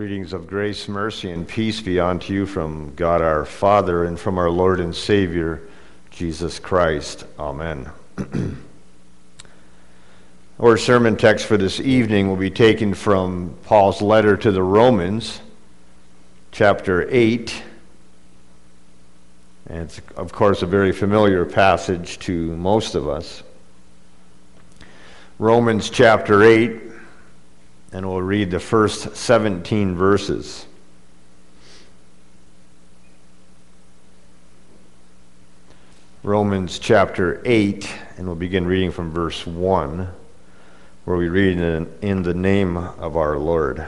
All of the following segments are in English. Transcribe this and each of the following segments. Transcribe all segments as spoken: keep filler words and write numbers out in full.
Greetings of grace, mercy, and peace be unto you from God our Father and from our Lord and Savior, Jesus Christ. Amen. Our sermon text for this evening will be taken from Paul's letter to the Romans, chapter eight. And it's, of course, a very familiar passage to most of us. Romans chapter eight, and we'll read the first seventeen verses. Romans chapter eight, and we'll begin reading from verse one, where we read in, in the name of our Lord.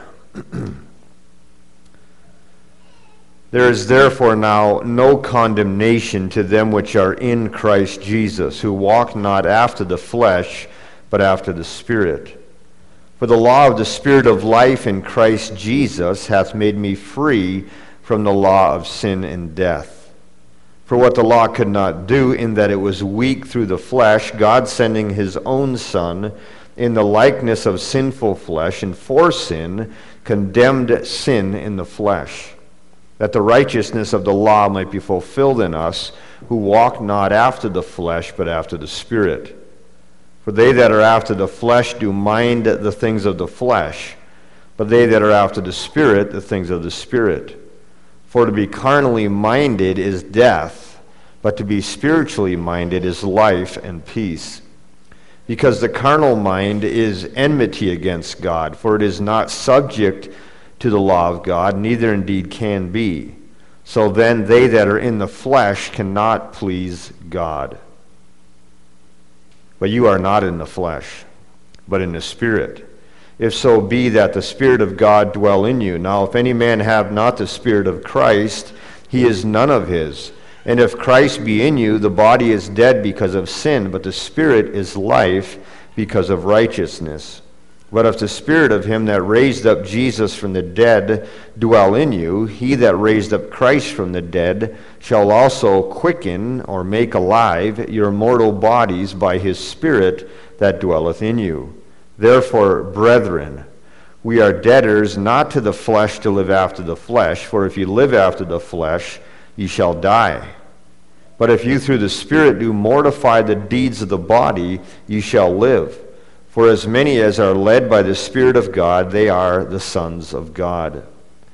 There is therefore now no condemnation to them which are in Christ Jesus, who walk not after the flesh, but after the Spirit. For the law of the Spirit of life in Christ Jesus hath made me free from the law of sin and death. For what the law could not do, in that it was weak through the flesh, God sending his own Son in the likeness of sinful flesh, and for sin, condemned sin in the flesh, that the righteousness of the law might be fulfilled in us, who walk not after the flesh, but after the Spirit. For they that are after the flesh do mind the things of the flesh, but they that are after the Spirit, the things of the Spirit. For to be carnally minded is death, but to be spiritually minded is life and peace. Because the carnal mind is enmity against God, for it is not subject to the law of God, neither indeed can be. So then they that are in the flesh cannot please God. But you are not in the flesh, but in the Spirit, if so be that the Spirit of God dwell in you. Now if any man have not the Spirit of Christ, he is none of his. And if Christ be in you, the body is dead because of sin, but the Spirit is life because of righteousness. But if the Spirit of him that raised up Jesus from the dead dwell in you, he that raised up Christ from the dead shall also quicken or make alive your mortal bodies by his Spirit that dwelleth in you. Therefore, brethren, we are debtors not to the flesh to live after the flesh, for if you live after the flesh, ye shall die. But if you through the Spirit do mortify the deeds of the body, ye shall live. For as many as are led by the Spirit of God, they are the sons of God.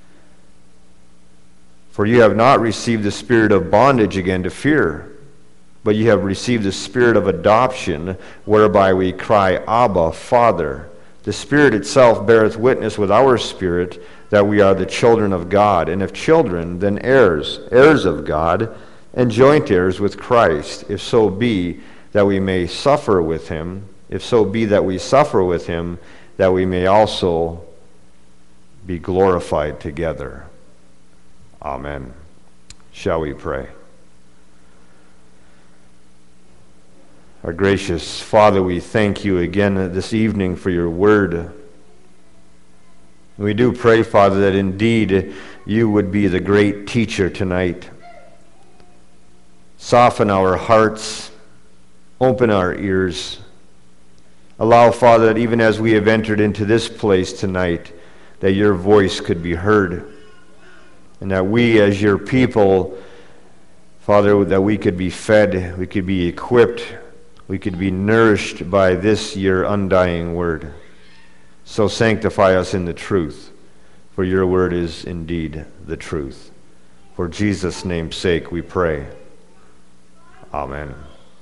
For you have not received the spirit of bondage again to fear, but you have received the Spirit of adoption, whereby we cry, Abba, Father. The Spirit itself beareth witness with our spirit that we are the children of God. And if children, then heirs, heirs of God, and joint heirs with Christ, if so be that we may suffer with him, if so be that we suffer with him, that we may also be glorified together. Amen. Shall we pray? Our gracious Father, we thank you again this evening for your word. We do pray, Father, that indeed you would be the great teacher tonight. Soften our hearts, open our ears. Allow, Father, that even as we have entered into this place tonight, that your voice could be heard, and that we as your people, Father, that we could be fed, we could be equipped, we could be nourished by this your undying word. So sanctify us in the truth, for your word is indeed the truth. For Jesus' name's sake we pray. Amen.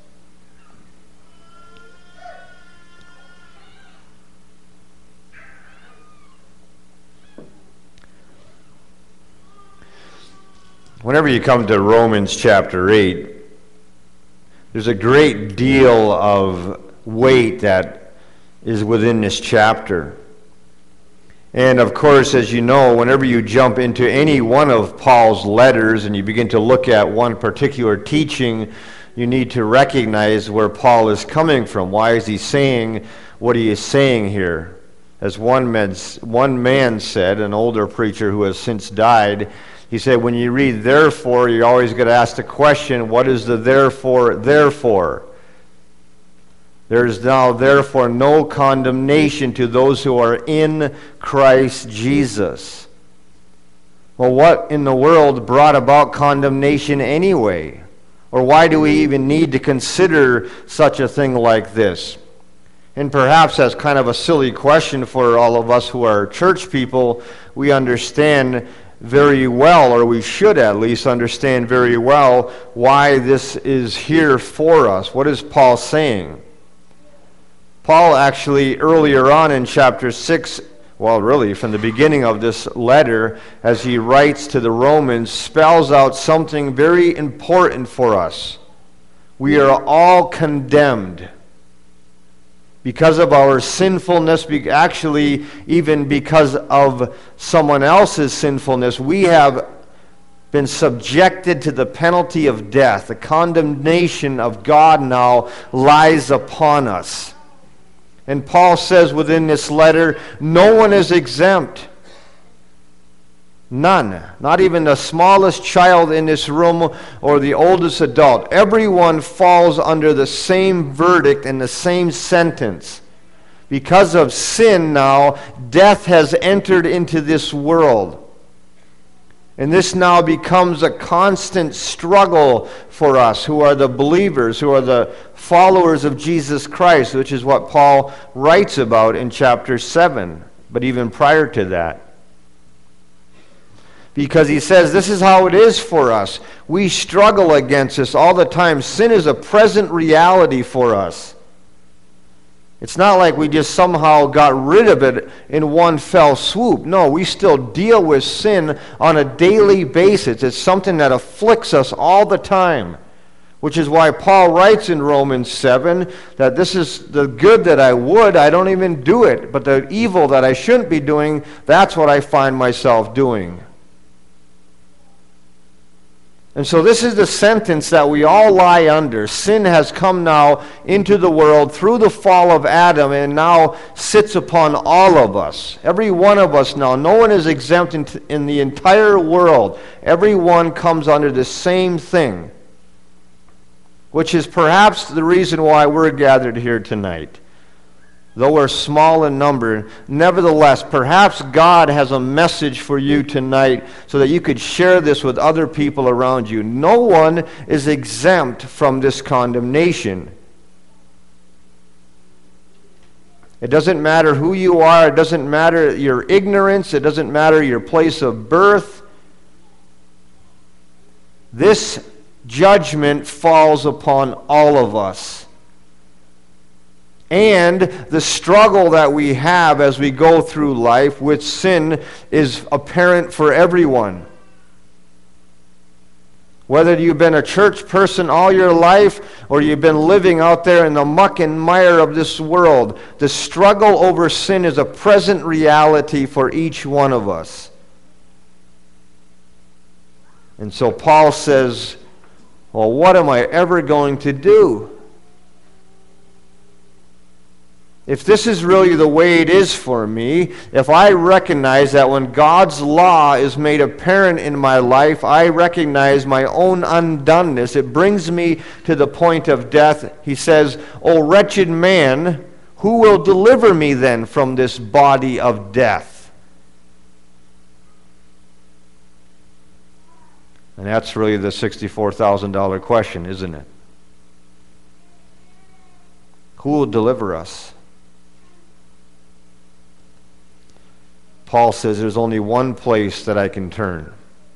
Whenever you come to Romans chapter eight, there's a great deal of weight that is within this chapter. And of course, as you know, whenever you jump into any one of Paul's letters and you begin to look at one particular teaching, you need to recognize where Paul is coming from. Why is he saying what he is saying here? As one man, one man said, an older preacher who has since died, he said, when you read therefore, you're always going to ask the question, what is the therefore, therefore? There is now therefore no condemnation to those who are in Christ Jesus. Well, what in the world brought about condemnation anyway? Or why do we even need to consider such a thing like this? And perhaps that's kind of a silly question for all of us who are church people. We understand very well, or we should at least understand very well, why this is here for us. What is Paul saying? Paul actually, earlier on in chapter six, well, really, from the beginning of this letter, as he writes to the Romans, spells out something very important for us. We are all condemned because of our sinfulness, actually, even because of someone else's sinfulness. We have been subjected to the penalty of death. The condemnation of God now lies upon us. And Paul says within this letter, no one is exempt. None. Not even the smallest child in this room or the oldest adult. Everyone falls under the same verdict and the same sentence. Because of sin now, death has entered into this world. And this now becomes a constant struggle for us who are the believers, who are the followers of Jesus Christ, which is what Paul writes about in chapter seven, but even prior to that. Because he says this is how it is for us. We struggle against this all the time. Sin is a present reality for us. It's not like we just somehow got rid of it in one fell swoop. No, we still deal with sin on a daily basis. It's something that afflicts us all the time. Which is why Paul writes in Romans seven that this is the good that I would, I don't even do it. But the evil that I shouldn't be doing, that's what I find myself doing. And so this is the sentence that we all lie under. Sin has come now into the world through the fall of Adam and now sits upon all of us. Every one of us now. No one is exempt in, in the entire world. Everyone comes under the same thing. Which is perhaps the reason why we're gathered here tonight. Though we're small in number, nevertheless, perhaps God has a message for you tonight so that you could share this with other people around you. No one is exempt from this condemnation. It doesn't matter who you are. It doesn't matter your ignorance. It doesn't matter your place of birth. This judgment falls upon all of us. And the struggle that we have as we go through life with sin is apparent for everyone. Whether you've been a church person all your life or you've been living out there in the muck and mire of this world, the struggle over sin is a present reality for each one of us. And so Paul says, well, what am I ever going to do? If this is really the way it is for me, if I recognize that when God's law is made apparent in my life, I recognize my own undoneness, it brings me to the point of death. He says, O wretched man, who will deliver me then from this body of death? And that's really the sixty-four thousand dollars question, isn't it? Who will deliver us? Paul says there's only one place that I can turn.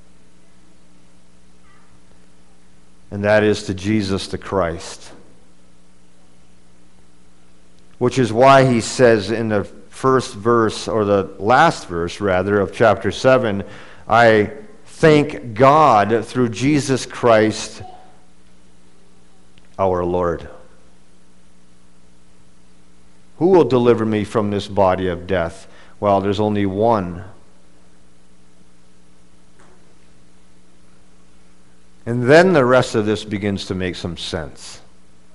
And that is to Jesus the Christ. Which is why he says in the first verse, or the last verse rather, of chapter seven, I thank God through Jesus Christ our Lord. Who will deliver me from this body of death? Well, there's only one. And then the rest of this begins to make some sense.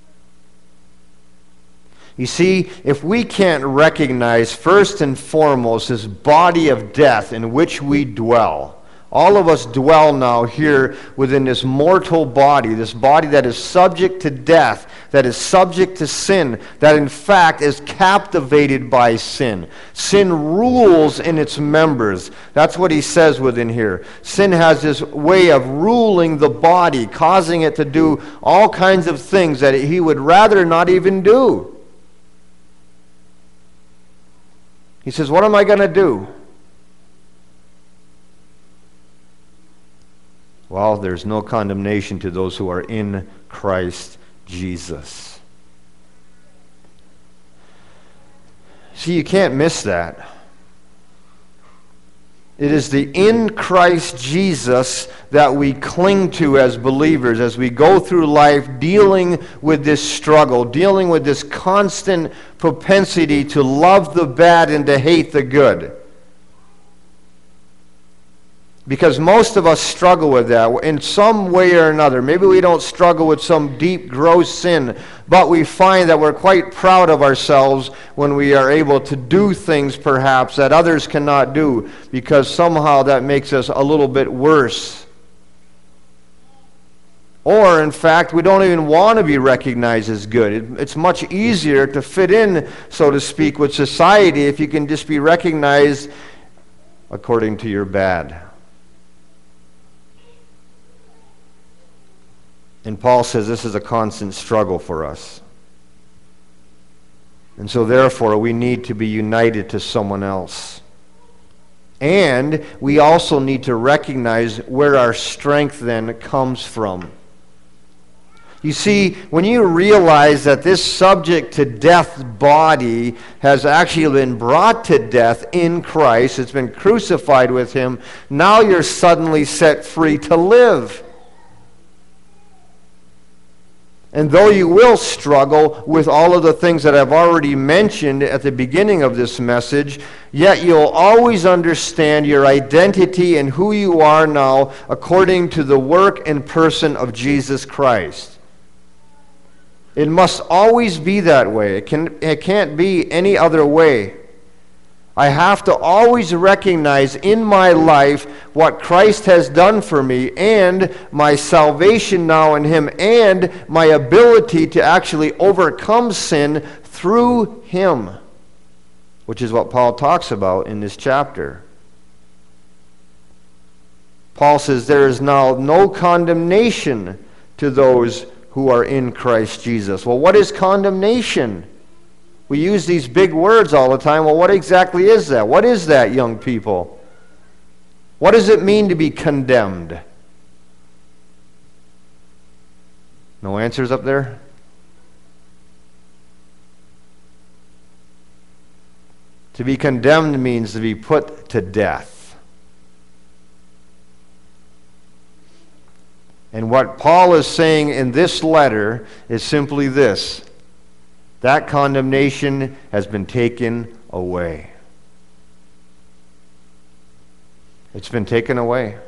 You see, if we can't recognize first and foremost this body of death in which we dwell, All of us dwell now here within this mortal body, this body that is subject to death, that is subject to sin, that in fact is captivated by sin. Sin rules in its members. That's what he says within here. Sin has this way of ruling the body, causing it to do all kinds of things that he would rather not even do. He says, what am I going to do? Well, there's no condemnation to those who are in Christ Jesus. See, you can't miss that. It is the in Christ Jesus that we cling to as believers as we go through life dealing with this struggle, dealing with this constant propensity to love the bad and to hate the good. Because most of us struggle with that in some way or another. Maybe we don't struggle with some deep, gross sin, but we find that we're quite proud of ourselves when we are able to do things, perhaps, that others cannot do, because somehow that makes us a little bit worse. Or, in fact, we don't even want to be recognized as good. It, it's much easier to fit in, so to speak, with society if you can just be recognized according to your bad. And Paul says this is a constant struggle for us. And so therefore we need to be united to someone else. And we also need to recognize where our strength then comes from. You see, when you realize that this subject to death body has actually been brought to death in Christ, it's been crucified with him, now you're suddenly set free to live. And though you will struggle with all of the things that I've already mentioned at the beginning of this message, yet you'll always understand your identity and who you are now according to the work and person of Jesus Christ. It must always be that way. It can, it can't be any other way. I have to always recognize in my life what Christ has done for me and my salvation now in him and my ability to actually overcome sin through him, which is what Paul talks about in this chapter. Paul says there is now no condemnation to those who are in Christ Jesus. Well, what is condemnation? We use these big words all the time. Well, what exactly is that? What is that, young people? What does it mean to be condemned? No answers up there? To be condemned means to be put to death. And what Paul is saying in this letter is simply this: that condemnation has been taken away. It's been taken away.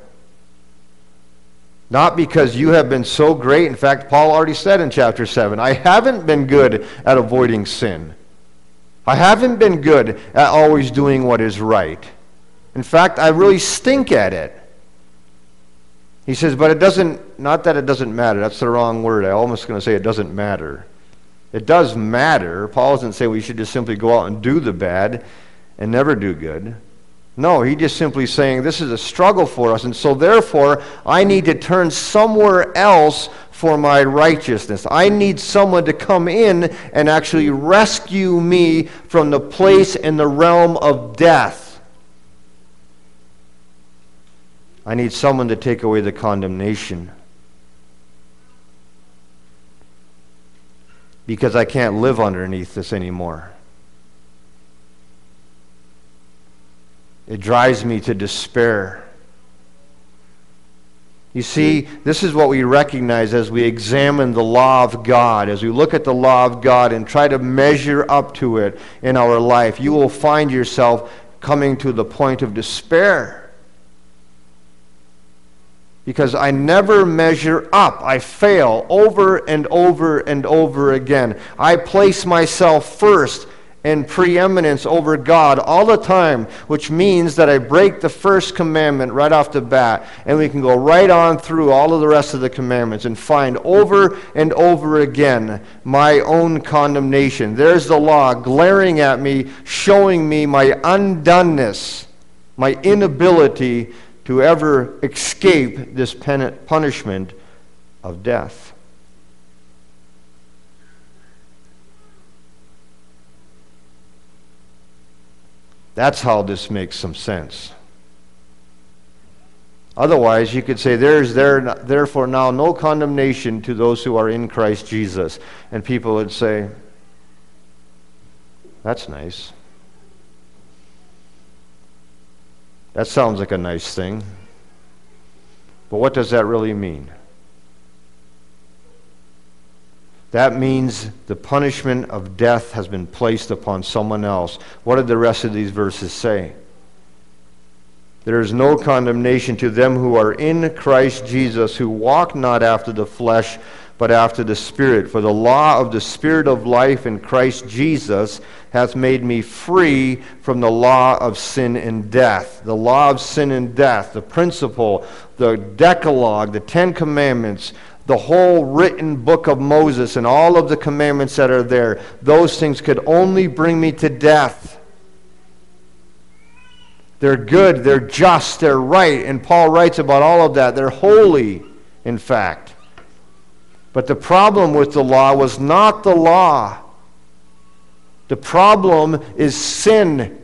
Not because you have been so great. In fact, Paul already said in chapter seven, I haven't been good at avoiding sin. I haven't been good at always doing what is right. In fact, I really stink at it. He says, but it doesn't, not that it doesn't matter. That's the wrong word. I'm almost going to say it doesn't matter. It does matter. Paul doesn't say we should just simply go out and do the bad and never do good. No, he's just simply saying this is a struggle for us, and so therefore I need to turn somewhere else for my righteousness. I need someone to come in and actually rescue me from the place in the realm of death. I need someone to take away the condemnation. Because I can't live underneath this anymore. It drives me to despair. You see, this is what we recognize as we examine the law of God. As we look at the law of God and try to measure up to it in our life, you will find yourself coming to the point of despair. Because I never measure up. I fail over and over and over again. I place myself first and preeminence over God all the time, which means that I break the first commandment right off the bat, and we can go right on through all of the rest of the commandments and find over and over again my own condemnation. There's the law glaring at me, showing me my undoneness, my inability to ever escape this punishment of death. That's how this makes some sense. Otherwise, you could say, there's there, therefore now no condemnation to those who are in Christ Jesus. And people would say, that's nice. That sounds like a nice thing. But what does that really mean? That means the punishment of death has been placed upon someone else. What did the rest of these verses say? There is no condemnation to them who are in Christ Jesus, who walk not after the flesh, but after the Spirit. For the law of the Spirit of life in Christ Jesus hath made me free from the law of sin and death. The law of sin and death, the principle, the Decalogue, the Ten Commandments, the whole written book of Moses and all of the commandments that are there, those things could only bring me to death. They're good, they're just, they're right, and Paul writes about all of that. They're holy, in fact. But the problem with the law was not the law. The problem is sin.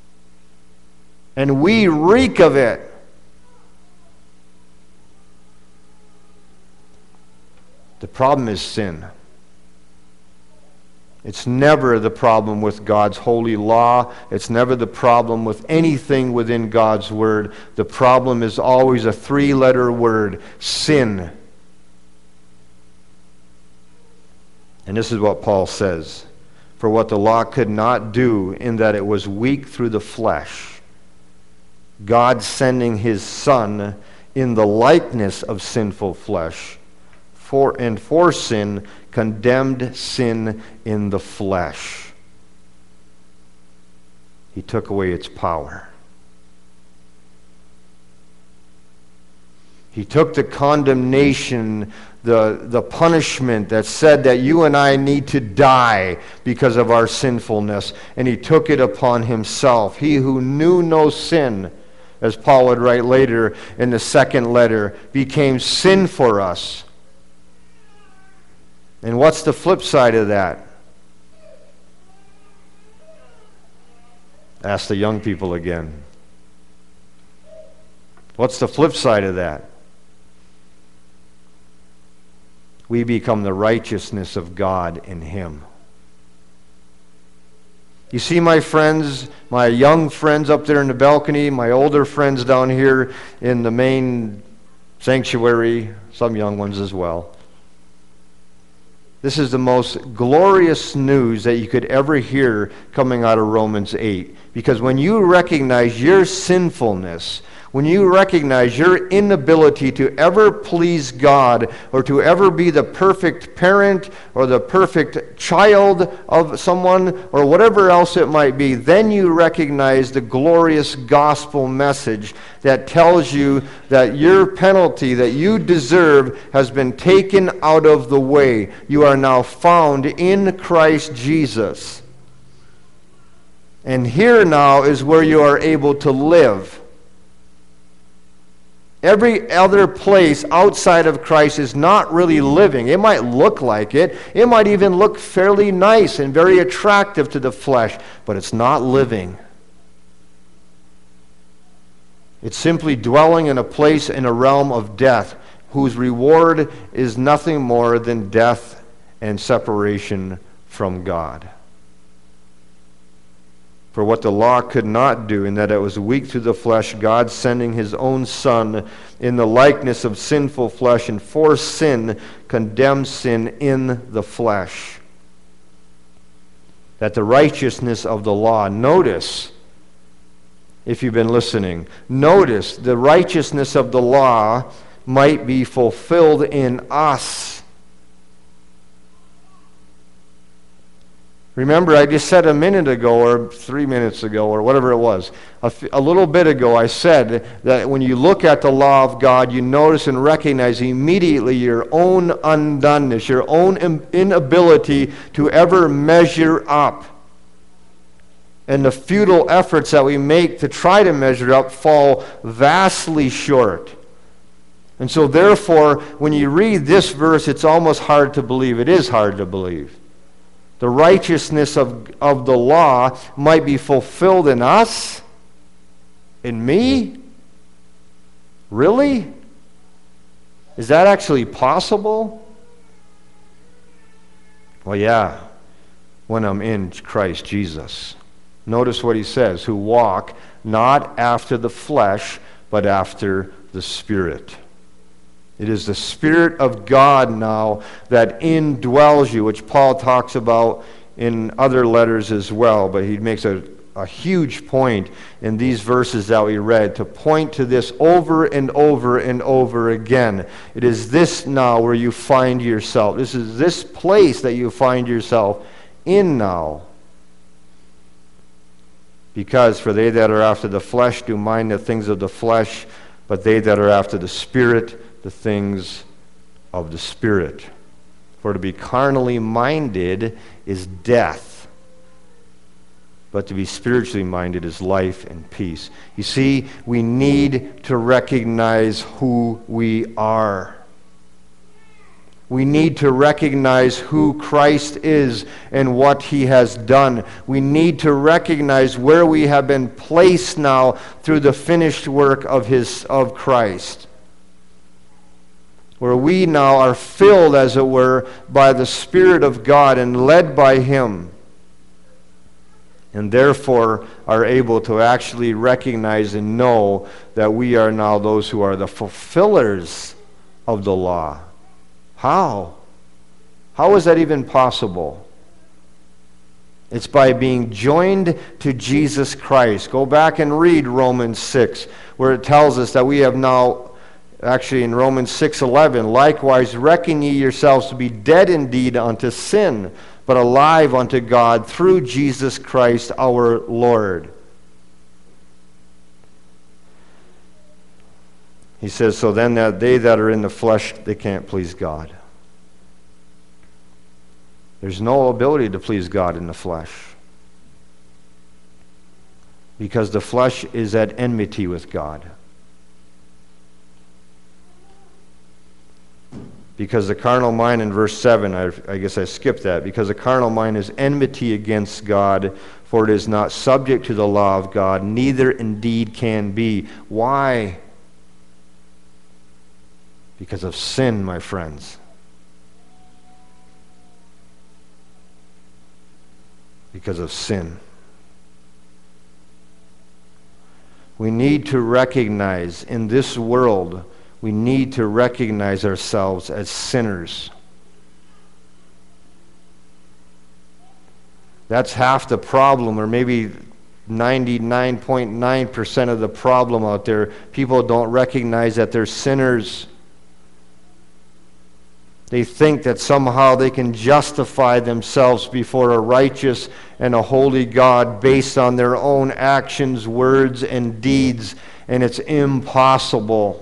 And we reek of it. The problem is sin. It's never the problem with God's holy law. It's never the problem with anything within God's word. The problem is always a three-letter word, sin. And this is what Paul says. For what the law could not do, in that it was weak through the flesh, God sending his Son in the likeness of sinful flesh, For, and for sin, condemned sin in the flesh. He took away its power. He took the condemnation, the, the punishment that said that you and I need to die because of our sinfulness, and he took it upon himself. He who knew no sin, as Paul would write later in the second letter, became sin for us. And what's the flip side of that? Ask the young people again. What's the flip side of that? We become the righteousness of God in him. You see, my friends, my young friends up there in the balcony, my older friends down here in the main sanctuary, some young ones as well. This is the most glorious news that you could ever hear coming out of Romans eight. Because when you recognize your sinfulness, when you recognize your inability to ever please God or to ever be the perfect parent or the perfect child of someone or whatever else it might be, then you recognize the glorious gospel message that tells you that your penalty that you deserve has been taken out of the way. You are now found in Christ Jesus. And here now is where you are able to live. Every other place outside of Christ is not really living. It might look like it. It might even look fairly nice and very attractive to the flesh, but it's not living. It's simply dwelling in a place in a realm of death, whose reward is nothing more than death and separation from God. For what the law could not do, in that it was weak through the flesh, God sending his own Son in the likeness of sinful flesh, and for sin condemned sin in the flesh. That the righteousness of the law, notice, if you've been listening, notice the righteousness of the law might be fulfilled in us. Remember, I just said a minute ago, or three minutes ago, or whatever it was, a, f- a little bit ago, I said that when you look at the law of God, you notice and recognize immediately your own undoneness, your own im- inability to ever measure up. And the futile efforts that we make to try to measure up fall vastly short. And so therefore, when you read this verse, it's almost hard to believe. It is hard to believe. The righteousness of, of the law might be fulfilled in us, in me? Really? Is that actually possible? Well, yeah, when I'm in Christ Jesus. Notice what he says, who walk not after the flesh, but after the Spirit. It is the Spirit of God now that indwells you, which Paul talks about in other letters as well. But he makes a, a huge point in these verses that we read to point to this over and over and over again. It is this now where you find yourself. This is this place that you find yourself in now. Because for they that are after the flesh do mind the things of the flesh, but they that are after the Spirit, the things of the Spirit. For to be carnally minded is death, but to be spiritually minded is life and peace. You see, we need to recognize who we are. We need to recognize who Christ is and what he has done. We need to recognize where we have been placed now through the finished work of his of Christ. Where we now are filled, as it were, by the Spirit of God and led by him. And therefore are able to actually recognize and know that we are now those who are the fulfillers of the law. How? How is that even possible? It's by being joined to Jesus Christ. Go back and read Romans six, where it tells us that we have now, actually in Romans six eleven, likewise reckon ye yourselves to be dead indeed unto sin, but alive unto God through Jesus Christ our Lord. He says, so then that they that are in the flesh, they can't please God. There's no ability to please God in the flesh. Because the flesh is at enmity with God. Because the carnal mind in verse seven, I, I guess I skipped that, because the carnal mind is enmity against God, for it is not subject to the law of God, neither indeed can be. Why? Because of sin, my friends. Because of sin. We need to recognize in this world, we need to recognize ourselves as sinners. That's half the problem, or maybe ninety-nine point nine percent of the problem out there. People don't recognize that they're sinners. They think that somehow they can justify themselves before a righteous and a holy God based on their own actions, words, and deeds, and it's impossible.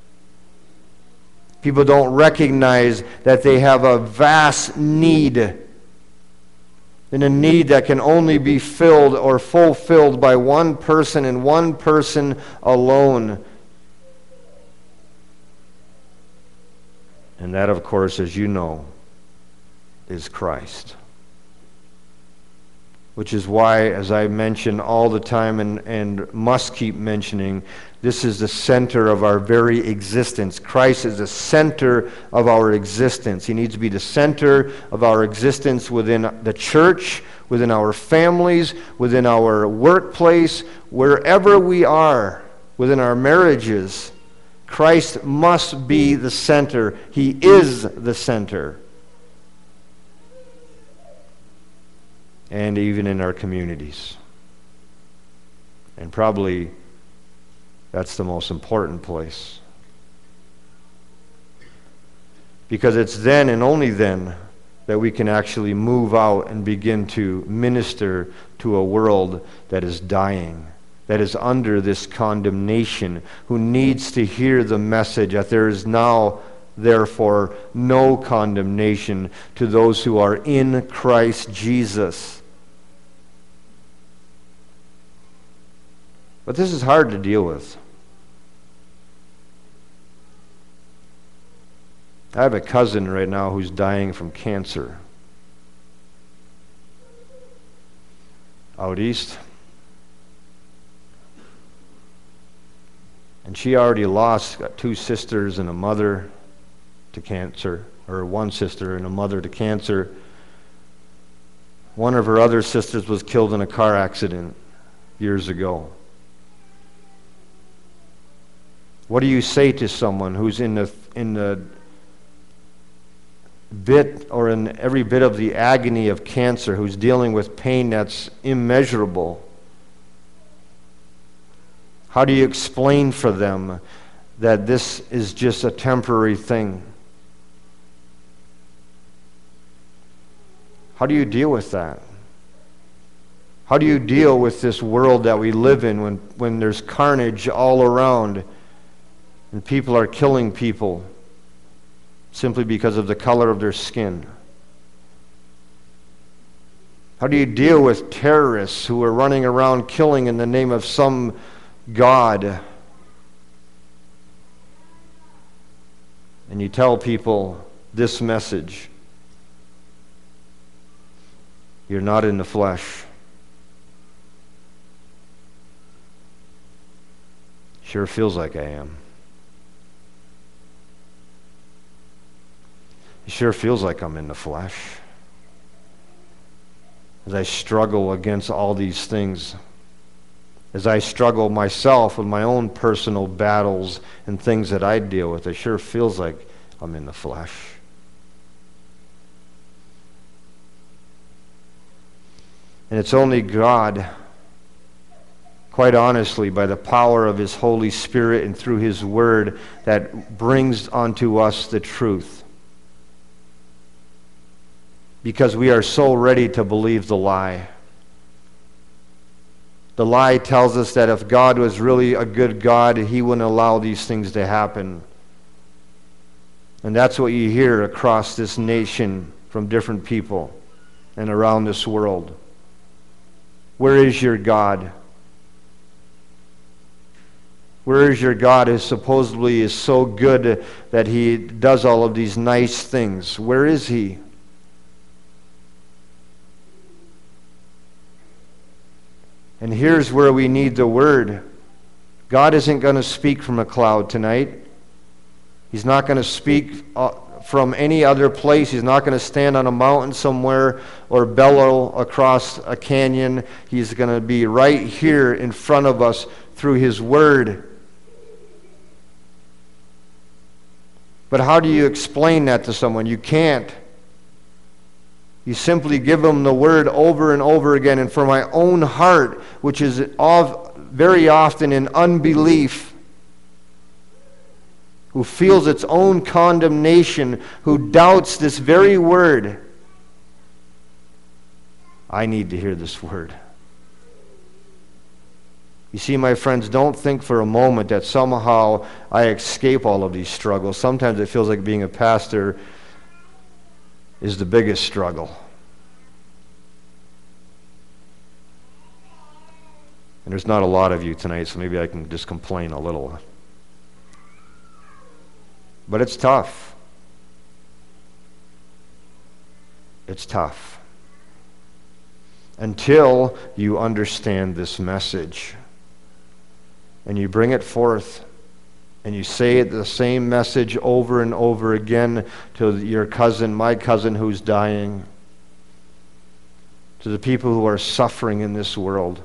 People don't recognize that they have a vast need, and a need that can only be filled or fulfilled by one person and one person alone. And that, of course, as you know, is Christ. Which is why, as I mention all the time and, and must keep mentioning, this is the center of our very existence. Christ is the center of our existence. He needs to be the center of our existence within the church, within our families, within our workplace, wherever we are, within our marriages. Christ must be the center. He is the center. And even in our communities. And probably that's the most important place. Because it's then and only then that we can actually move out and begin to minister to a world that is dying, that is under this condemnation, who needs to hear the message that there is now, therefore, no condemnation to those who are in Christ Jesus. But this is hard to deal with. I have a cousin right now who's dying from cancer out east. And she already lost, got two sisters and a mother to cancer, or one sister and a mother to cancer. One of her other sisters was killed in a car accident years ago. What do you say to someone who's in the in the bit or in every bit of the agony of cancer, who's dealing with pain that's immeasurable? How do you explain for them that this is just a temporary thing? How do you deal with that? How do you deal with this world that we live in when, when there's carnage all around and people are killing people simply because of the color of their skin? How do you deal with terrorists who are running around killing in the name of some God? And you tell people this message: you're not in the flesh. Sure feels like I am. It sure feels like I'm in the flesh. As I struggle against all these things, as I struggle myself with my own personal battles and things that I deal with, it sure feels like I'm in the flesh. And it's only God, quite honestly, by the power of His Holy Spirit and through His Word, that brings unto us the truth. Because we are so ready to believe the lie. The lie tells us that if God was really a good God, He wouldn't allow these things to happen. And that's what you hear across this nation from different people and around this world. Where is your God? Where is your God who supposedly is so good that He does all of these nice things? Where is He? And here's where we need the Word. God isn't going to speak from a cloud tonight. He's not going to speak uh, from any other place. He's not going to stand on a mountain somewhere or bellow across a canyon. He's going to be right here in front of us through His Word. But how do you explain that to someone? You can't. You simply give them the Word over and over again. And for my own heart, which is very often in unbelief, who feels its own condemnation, who doubts this very Word, I need to hear this Word. You see, my friends, don't think for a moment that somehow I escape all of these struggles. Sometimes it feels like being a pastor is the biggest struggle. And there's not a lot of you tonight, so maybe I can just complain a little. But it's tough. It's tough. Until you understand this message. And you bring it forth. And you say the same message over and over again to your cousin, my cousin who's dying. To the people who are suffering in this world.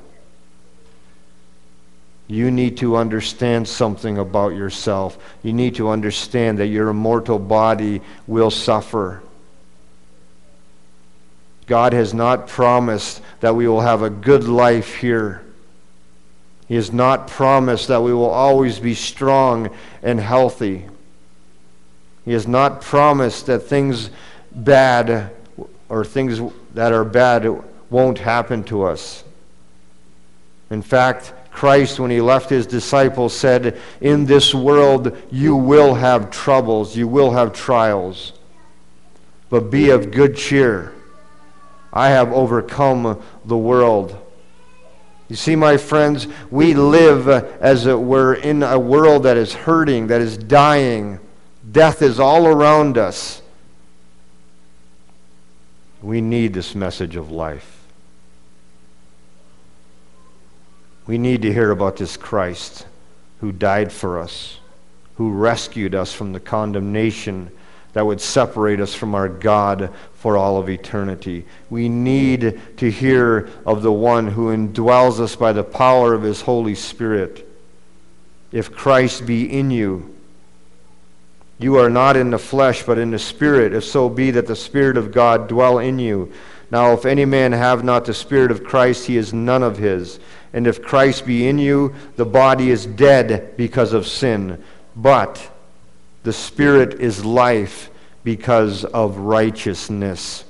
You need to understand something about yourself. You need to understand that your immortal body will suffer. God has not promised that we will have a good life here. He has not promised that we will always be strong and healthy. He has not promised that things bad or things that are bad won't happen to us. In fact, Christ, when he left his disciples, said, in this world you will have troubles, you will have trials, but be of good cheer. I have overcome the world. You see, my friends, we live, as it were, in a world that is hurting, that is dying. Death is all around us. We need this message of life. We need to hear about this Christ who died for us, who rescued us from the condemnation that would separate us from our God for all of eternity. We need to hear of the one who indwells us by the power of his Holy Spirit. If Christ be in you, you are not in the flesh, but in the Spirit, if so be that the Spirit of God dwell in you. Now, if any man have not the Spirit of Christ, he is none of his. And if Christ be in you, the body is dead because of sin, but the Spirit is life because of righteousness.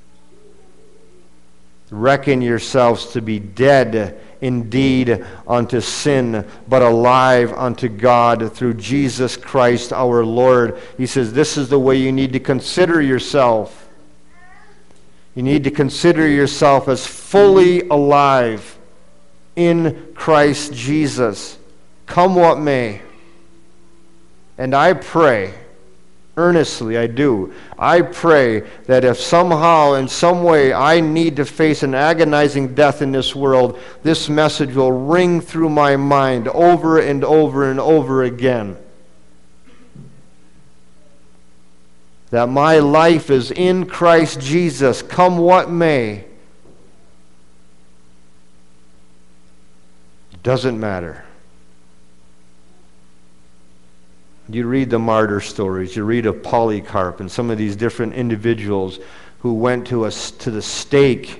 Reckon yourselves to be dead indeed unto sin, but alive unto God through Jesus Christ our Lord. He says this is the way you need to consider yourself. You need to consider yourself as fully alive in Christ Jesus, come what may. And I pray, earnestly I do, I pray that if somehow, in some way, I need to face an agonizing death in this world, this message will ring through my mind over and over and over again. That my life is in Christ Jesus, come what may. It doesn't matter. You read the martyr stories, you read of Polycarp and some of these different individuals who went to us to the stake,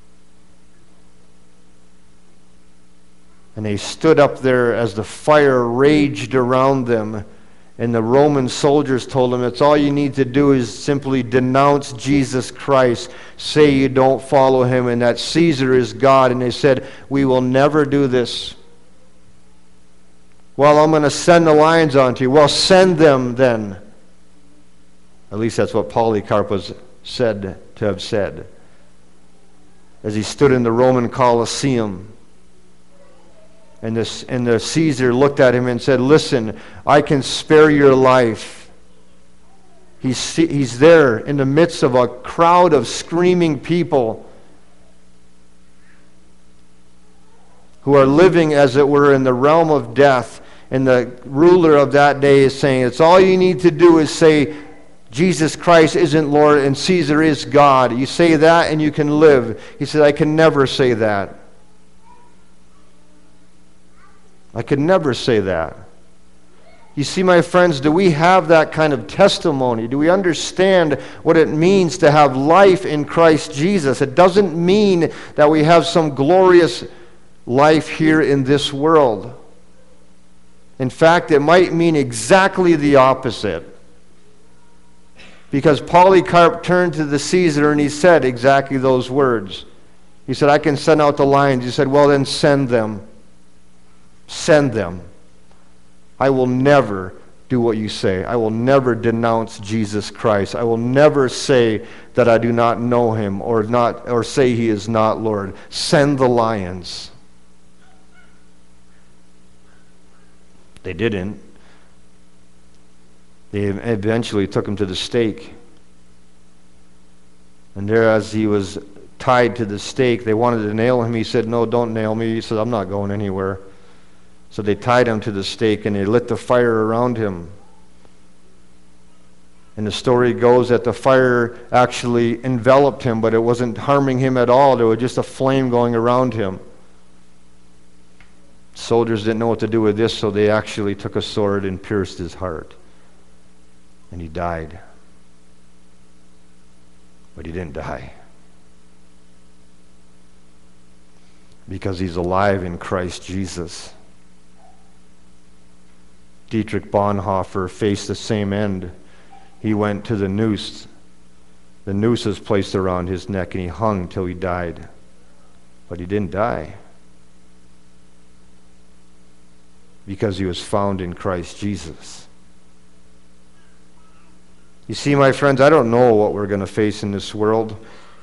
and they stood up there as the fire raged around them, and the Roman soldiers told them, it's all you need to do is simply denounce Jesus Christ, say you don't follow him, and that Caesar is God. And they said, we will never do this. Well, I'm going to send the lions onto you. Well, send them then. At least that's what Polycarp was said to have said, as he stood in the Roman Colosseum. And, this, and the Caesar looked at him and said, listen, I can spare your life. He's, he's there in the midst of a crowd of screaming people who are living, as it were, in the realm of death. And the ruler of that day is saying, it's all you need to do is say, Jesus Christ isn't Lord and Caesar is God. You say that and you can live. He said, I can never say that. I could never say that. You see, my friends, do we have that kind of testimony? Do we understand what it means to have life in Christ Jesus? It doesn't mean that we have some glorious life here in this world. In fact, it might mean exactly the opposite. Because Polycarp turned to the Caesar and he said exactly those words. He said, I can send out the lions. He said, well, then send them. Send them. I will never do what you say. I will never denounce Jesus Christ. I will never say that I do not know him or not, or say he is not Lord. Send the lions. They didn't. They eventually took him to the stake. And there, as he was tied to the stake, they wanted to nail him. He said, no, don't nail me. He said, I'm not going anywhere. So they tied him to the stake and they lit the fire around him. And the story goes that the fire actually enveloped him, but it wasn't harming him at all. There was just a flame going around him. Soldiers didn't know what to do with this, so they actually took a sword and pierced his heart. And he died. But he didn't die. Because he's alive in Christ Jesus. Dietrich Bonhoeffer faced the same end. He went to the noose The noose was placed around his neck, and he hung till he died. But he didn't die, because he was found in Christ Jesus. You see, my friends, I don't know what we're going to face in this world.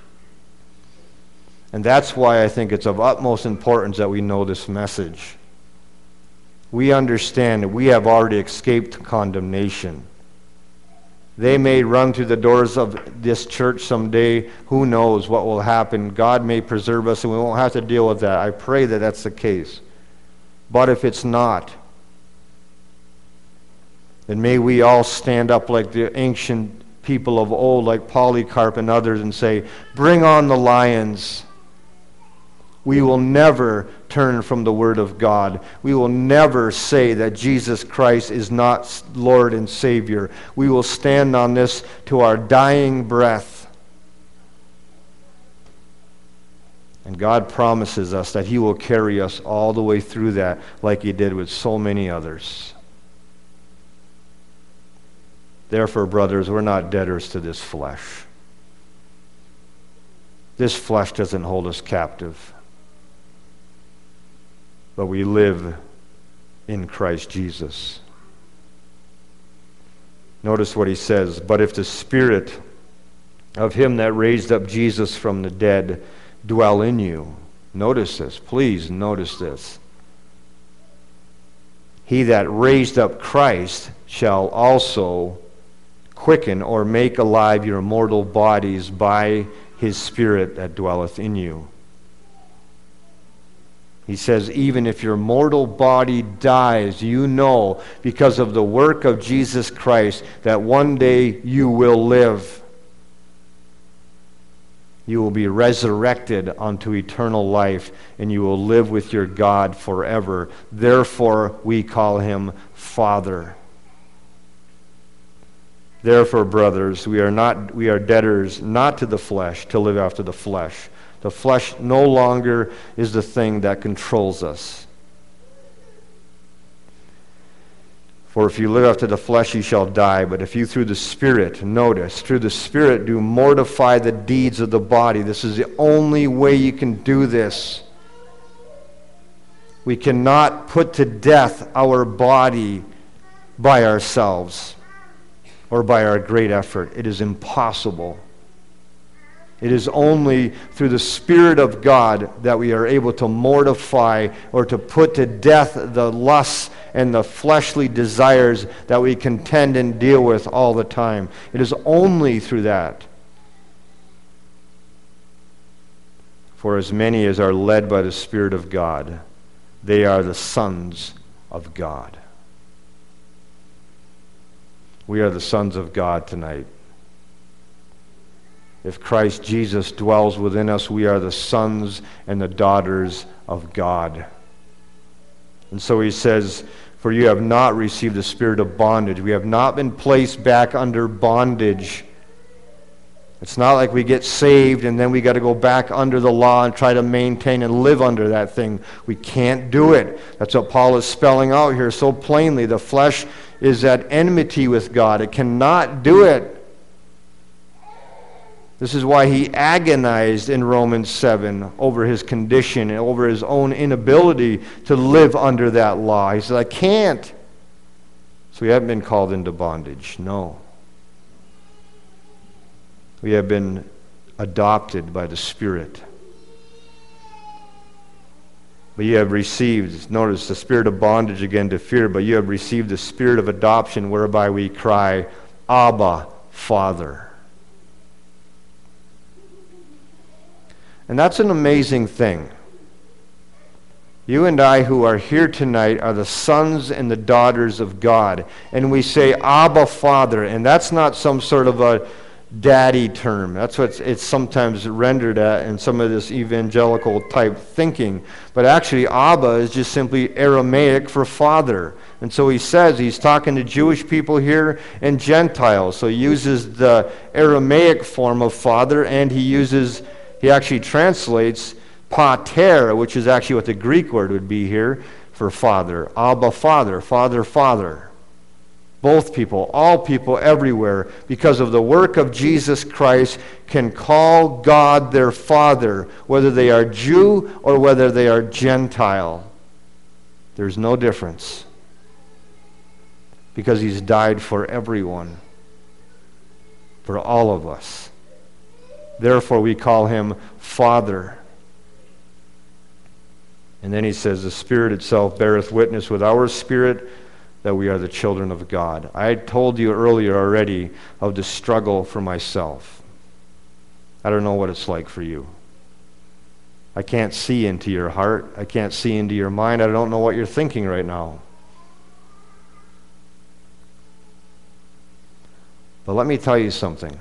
And that's why I think it's of utmost importance that we know this message. We understand that we have already escaped condemnation. They may run through the doors of this church someday. Who knows what will happen? God may preserve us and we won't have to deal with that. I pray that that's the case. But if it's not, then may we all stand up like the ancient people of old, like Polycarp and others, and say, "Bring on the lions." We will never turn from the Word of God. We will never say that Jesus Christ is not Lord and Savior. We will stand on this to our dying breath. And God promises us that He will carry us all the way through that, like He did with so many others. Therefore, brothers, we're not debtors to this flesh. This flesh doesn't hold us captive. But we live in Christ Jesus. Notice what he says, "But if the Spirit of Him that raised up Jesus from the dead dwell in you," notice this, please notice this, "He that raised up Christ shall also quicken or make alive your mortal bodies by His Spirit that dwelleth in you." He says, even if your mortal body dies, you know, because of the work of Jesus Christ, that one day you will live. You will be resurrected unto eternal life, and you will live with your God forever. Therefore, we call Him Father. Therefore, brothers, we are not we are debtors not to the flesh, to live after the flesh. The flesh no longer is the thing that controls us. For if you live after the flesh, you shall die. But if you through the Spirit, notice, through the Spirit do mortify the deeds of the body. This is the only way you can do this. We cannot put to death our body by ourselves or by our great effort. It is impossible. It is only through the Spirit of God that we are able to mortify or to put to death the lusts and the fleshly desires that we contend and deal with all the time. It is only through that. For as many as are led by the Spirit of God, they are the sons of God. We are the sons of God tonight. If Christ Jesus dwells within us, we are the sons and the daughters of God. And so he says, for you have not received the spirit of bondage. We have not been placed back under bondage. It's not like we get saved and then we got to go back under the law and try to maintain and live under that thing. We can't do it. That's what Paul is spelling out here so plainly. The flesh is at enmity with God. It cannot do it. This is why he agonized in Romans seven over his condition and over his own inability to live under that law. He said, I can't. So we haven't been called into bondage. No. We have been adopted by the Spirit. But you have received, notice the spirit of bondage again to fear, but you have received the spirit of adoption whereby we cry, Abba, Father. And that's an amazing thing. You and I who are here tonight are the sons and the daughters of God. And we say, Abba, Father. And that's not some sort of a daddy term. That's what it's, it's sometimes rendered at in some of this evangelical type thinking. But actually, Abba is just simply Aramaic for father. And so he says he's talking to Jewish people here and Gentiles. So he uses the Aramaic form of father, and he uses... He actually translates pater, which is actually what the Greek word would be here for father. Abba, Father, Father, Father. Both people, all people everywhere, because of the work of Jesus Christ, can call God their Father, whether they are Jew or whether they are Gentile. There's no difference, because he's died for everyone, for all of us. Therefore, we call him Father. And then he says, the Spirit itself beareth witness with our spirit that we are the children of God. I told you earlier already of the struggle for myself. I don't know what it's like for you. I can't see into your heart. I can't see into your mind. I don't know what you're thinking right now. But let me tell you something.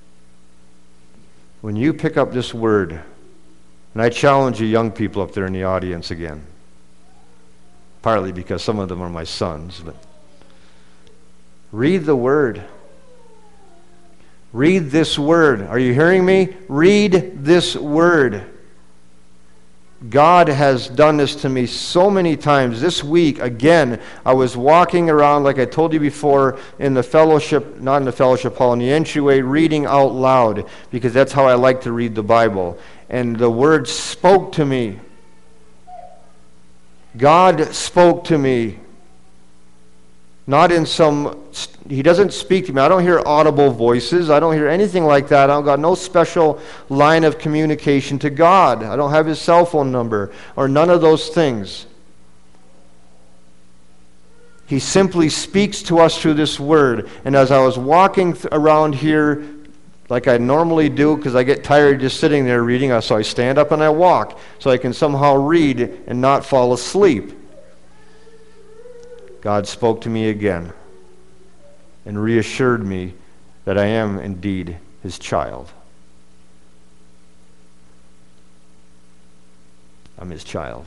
When you pick up this word, and I challenge you young people up there in the audience again, partly because some of them are my sons, but read the word. Read this word. Are you hearing me? Read this word. God has done this to me so many times. This week, again, I was walking around, like I told you before, in the fellowship, not in the fellowship hall, in the entryway, reading out loud, because that's how I like to read the Bible. And the word spoke to me. God spoke to me. Not in some, he doesn't speak to me. I don't hear audible voices. I don't hear anything like that. I don't got no special line of communication to God. I don't have his cell phone number or none of those things. He simply speaks to us through this word. And as I was walking th- around here, like I normally do, because I get tired just sitting there reading, so I stand up and I walk, so I can somehow read and not fall asleep. God spoke to me again and reassured me that I am indeed his child. I'm his child.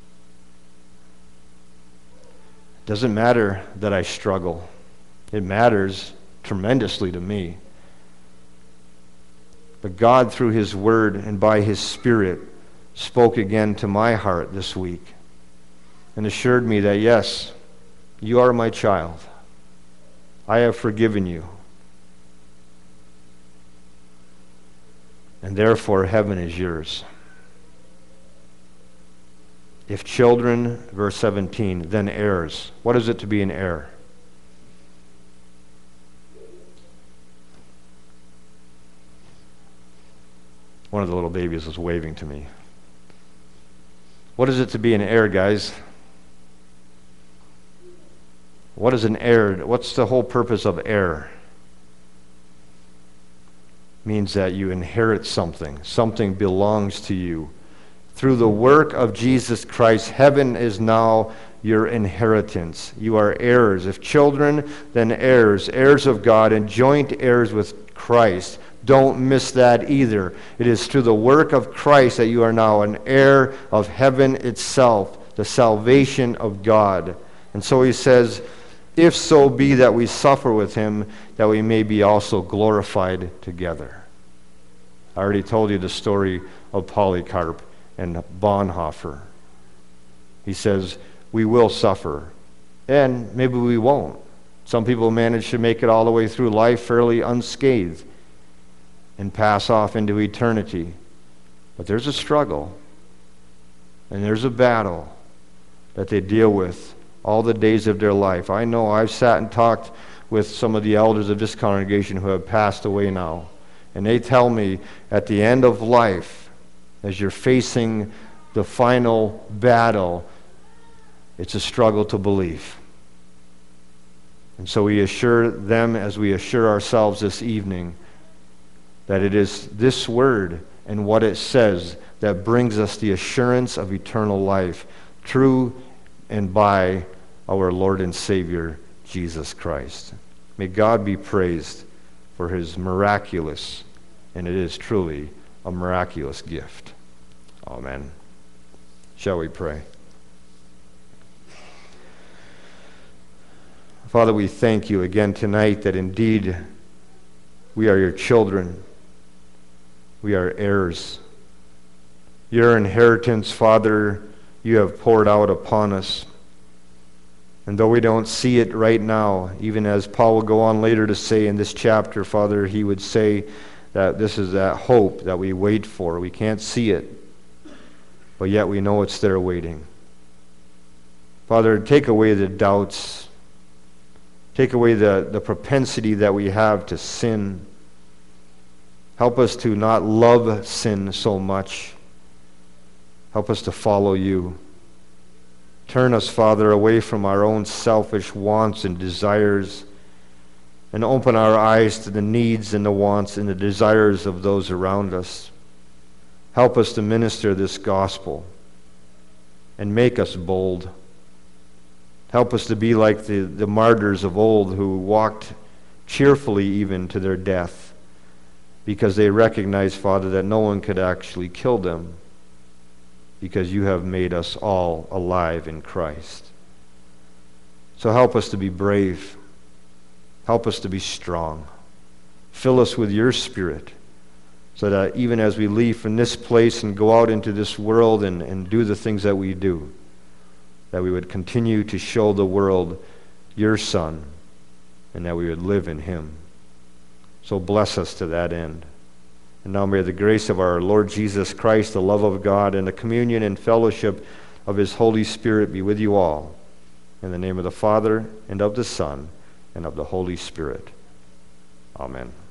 It doesn't matter that I struggle. It matters tremendously to me. But God, through his word and by his Spirit, spoke again to my heart this week and assured me that, yes, you are my child. I have forgiven you. And therefore, heaven is yours. If children, verse seventeen, then heirs. What is it to be an heir? One of the little babies was waving to me. What is it to be an heir, guys? What is an heir? What's the whole purpose of heir? It means that you inherit something. Something belongs to you. Through the work of Jesus Christ, heaven is now your inheritance. You are heirs. If children, then heirs. Heirs of God and joint heirs with Christ. Don't miss that either. It is through the work of Christ that you are now an heir of heaven itself, the salvation of God. And so he says, if so be that we suffer with him, that we may be also glorified together. I already told you the story of Polycarp and Bonhoeffer. He says, we will suffer, and maybe we won't. Some people manage to make it all the way through life fairly unscathed and pass off into eternity. But there's a struggle, and there's a battle that they deal with all the days of their life. I know I've sat and talked with some of the elders of this congregation who have passed away now, and they tell me at the end of life, as you're facing the final battle, it's a struggle to believe. And so we assure them, as we assure ourselves this evening, that it is this word and what it says that brings us the assurance of eternal life, through and by our Lord and Savior, Jesus Christ. May God be praised for his miraculous, and it is truly a miraculous gift. Amen. Shall we pray? Father, we thank you again tonight that indeed we are your children. We are heirs. Your inheritance, Father, you have poured out upon us. And though we don't see it right now, even as Paul will go on later to say in this chapter, Father, he would say that this is that hope that we wait for. We can't see it, but yet we know it's there waiting. Father, take away the doubts. Take away the, the propensity that we have to sin. Help us to not love sin so much. Help us to follow you. Turn us, Father, away from our own selfish wants and desires, and open our eyes to the needs and the wants and the desires of those around us. Help us to minister this gospel and make us bold. Help us to be like the, the martyrs of old who walked cheerfully even to their death because they recognized, Father, that no one could actually kill them because you have made us all alive in Christ. So help us to be brave. Help us to be strong. Fill us with your Spirit so that even as we leave from this place and go out into this world and, and do the things that we do, that we would continue to show the world your Son and that we would live in him. So bless us to that end. And now may the grace of our Lord Jesus Christ, the love of God, and the communion and fellowship of his Holy Spirit be with you all. In the name of the Father, and of the Son, and of the Holy Spirit. Amen.